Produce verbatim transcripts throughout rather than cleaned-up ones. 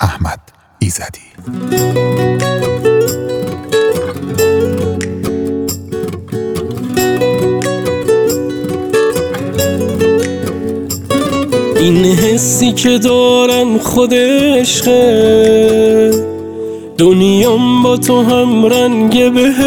احمد ایزدی. این حسی که دارم خود عشقه، دنیام با تو هم رنگ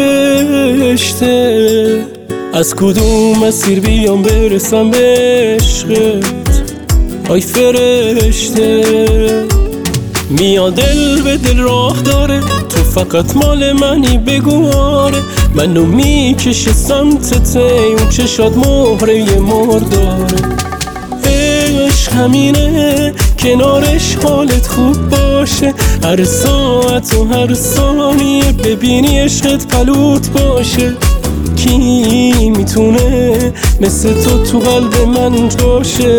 بهشته. از کدوم مسیر بیام برسم به عشقت آی فرشته؟ میاد دل به دل راه داره، تو فقط مال منی بگو آره. منو میکشه سمتت اون چشات مهره مرداره. عشق همینه کنارش حالت خوب باشه، هر ساعت و هر ثانیه ببینی عشقت پلوت باشه. کی میتونه مثل تو تو قلب من جاشه؟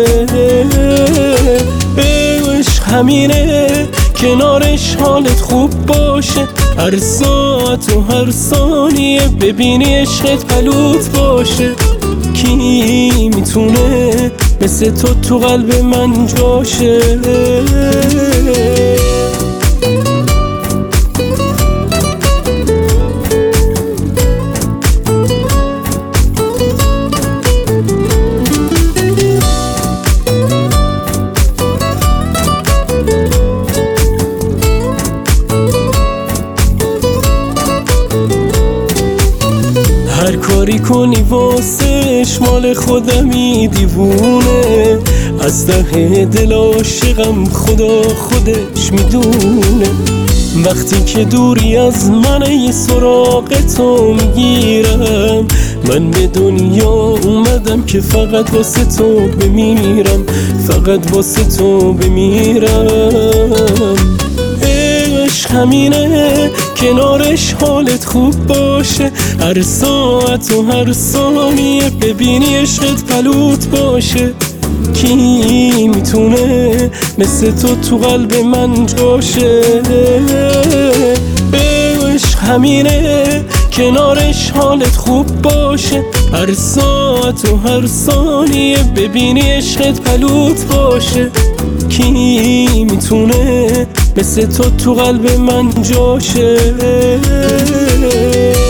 عشق همینه کنارش حالت خوب باشه، هر ساعت و هر ثانیه ببینی عشقت پلوت باشه. کی میتونه مثل تو تو قلب من جاشه؟ هر کاری کنی واسش مال خودمی دیوونه، از ته دل عاشقم خدا خودش میدونه. وقتی که دوری از من یه سراغ تو میگیرم، من به دنیا اومدم که فقط واسه تو بمیرم، فقط واسه تو بمیرم. عشق همینه کنارش حالت خوب باشه، هر ساعت و هر ثانیه ببینی عشقت پلوت باشه. کی میتونه مثل تو تو قلب من جاشه؟ عشق همینه کنارش حالت خوب باشه، هر ساعت و هر ثانیه ببینی عشقت پلوت باشه. کی میتونه مثل تو تو قلب من جاشه؟